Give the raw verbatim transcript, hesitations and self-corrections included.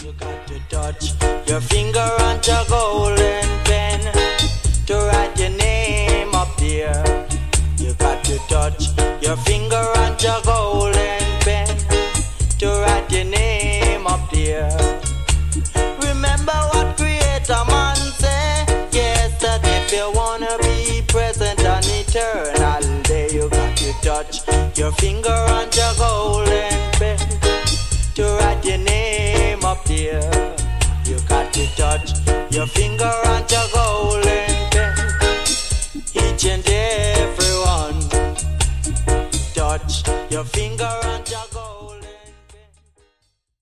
You got to touch your finger on your golden pen to write your name up there. You got to touch your finger on your golden pen to write your name up there. Remember what Creator Man said. Yes, that if you wanna be present and eternal day, you got to touch your finger on your golden pen to write your name up there. You got to touch your finger on your golden